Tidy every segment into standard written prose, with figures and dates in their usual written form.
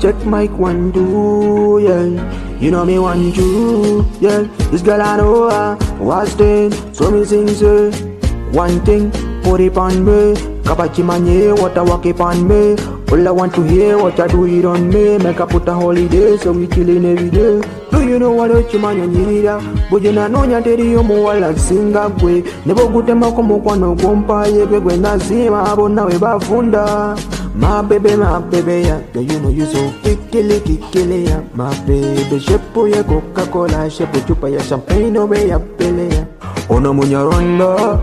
check mic 1 2, yeah. You know me want you, yeah. This girl I know her, what's then? So me sing say, one thing, put it on me. Kabachi manye, what I walk it on me. All I want to hear, what I do it on me. Make I put a holiday, so we chillin' every day. Do you know what you man you need ya? But you know ya teri yo mo wala singa kwe. Nebo gute makomo kwa no gompa yebe gwe nazima abona we bafunda. My baby, yeah. Yeah, you know you so kikili, yeah. My baby, shepo ya Coca-Cola, shepo chupa ya champagne, obe ya pele, yeah. Ono munya ronda,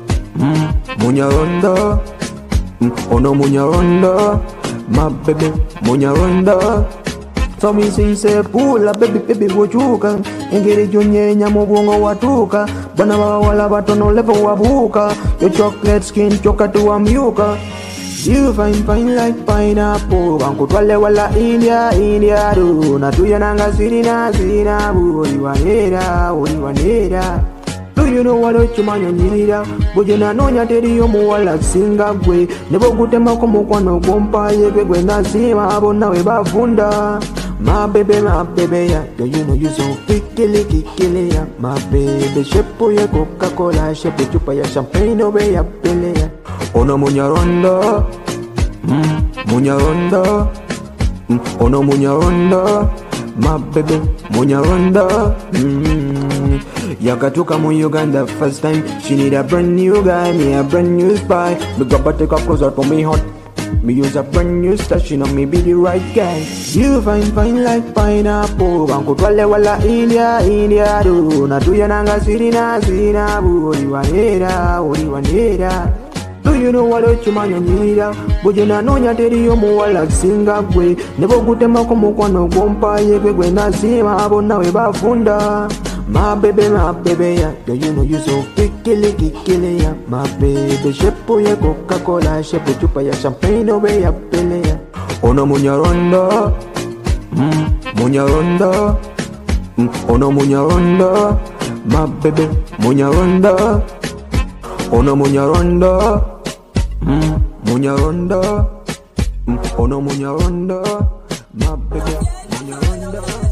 munya ronda, ono munya ronda. My baby, munya ronda. So me say pula baby wochuka. Engeri jonye nyamo bongo watuka. Bana wala batono lepo wabuka. Your chocolate skin choka tu amyuka. You fine like pineapple. Banku twale wala India do. Na tuya nanga sirina buri wanera. Do you know what you man you need ya? Boje na nonya teri yo mo wala singa gwe. Nebo gute makomo kwa no gompa yebe gwe nazima abona we bafunda. My baby, yeah. Yeah, you know you so kikili, yeah. My baby, shepo ya Coca-Cola, shepo chupa ya champagne, obe ya pele, yeah. Ono munya ronda, munya ronda, ono munya ronda. My baby, munya ronda. Yakatoka mu Uganda first time. She need a brand new guy, me a brand new spy. Me grab take her closer for me hot. Me use a brand new stash, you know me be the right guy. You fine like pineapple. Banku twale wala India do. Na tuya nanga sirina buri wanera. Do you know what you man you need ya? Boje na nonya teri yo mo wala singa gwe. Nebo gute makomo kwa no gompa yebe gwe nazima abona we bafunda. My baby, yeah. Yeah, you know you so kikili, yeah. My baby, shepo ya Coca-Cola, shepo chupa ya champagne, obe ya pele, yeah. Ono munya ronda, munya ronda, ono munya ronda. My baby, munya ronda, ono munya ronda, munya ronda, ono munya ronda. My baby, munya ronda.